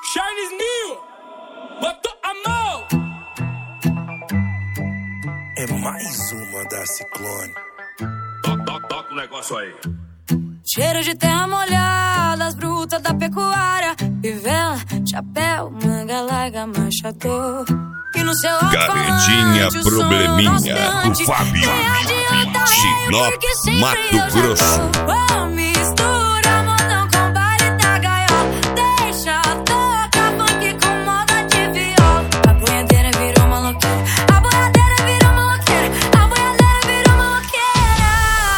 Charles Nil, botou a mão. É mais uma da Ciclone. Toca o negócio aí. Cheiro de terra molhada, as brutas da pecuária, fivela, chapéu, manga larga, manchador. E no seu Gavetinha probleminha do Fábio. Sinop, Mato Grosso. Mistura modão com baile da gaiola, deixa tocar funk com moda de viola. A boiadeira virou maloqueira, a boiadeira virou maloqueira, a boiadeira virou maloqueira.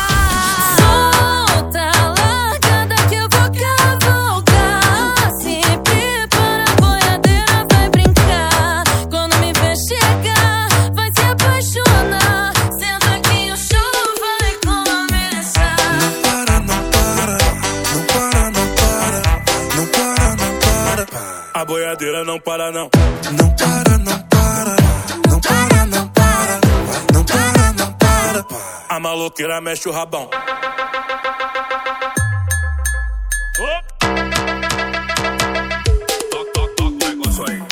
Solta, largada que eu vou cavalgar. Se prepara, a boiadeira vai brincar. Quando me ver chegar, vai se apaixonar. Senta que o show vai começar. Não para, não para, não para, não para, não para, não para. A boiadeira não para não. Não para, não para, não para, não para, não para, não para. A maloqueira mexe o rabão. Toca o negócio aí.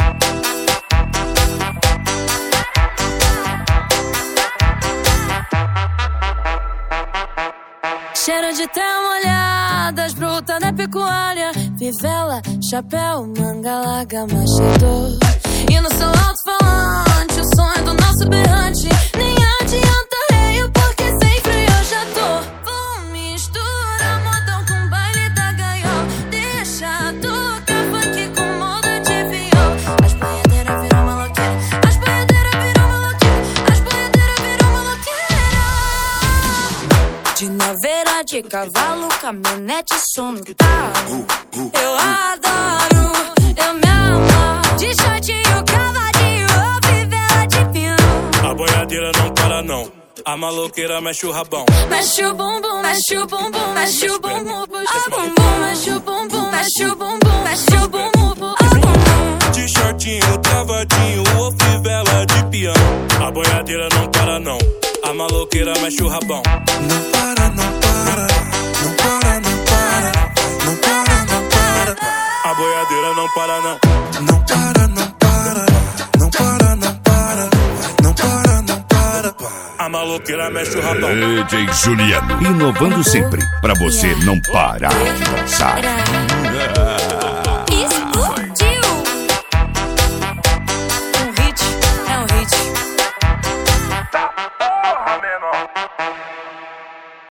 Cheiro de terra molhada, as brutas da pecuária, fivela, chapéu, manga larga, machador. E no seu alto-falante, o sonho do nosso berrante. Nem adianta reio, porque sem freio eu já tô. Vou misturar modão com baile da gaiola, deixa tocar funk com moda de viola. As boiadeiras viram maloqueira, as boiadeiras viram maloqueira, as boiadeiras viram maloqueira. De naveira, de cavalo, caminhonete, som no carro. Eu adoro, eu me amo. De shortinho, cavadinho, ou fivela de piano. A boiadeira não para não. A maloqueira mexe o rabão. Mexe o bumbum, mexe o bumbum, mexe o bumbum, puxa o bumbum, mexe o bumbum, mexe o bumbum, mexe o bumbum, puxa o bumbum. De shortinho, travadinho, ou fivela de piano. A boiadeira não para não. A maloqueira mexe o rabão. Não para, não para, não para, não para, não para, não para. A boiadeira não para não. Não para, não para, não para, não para, não para, não para. A maloqueira mexe o rabão. DJ Juliano, inovando sempre pra você não parar de dançar.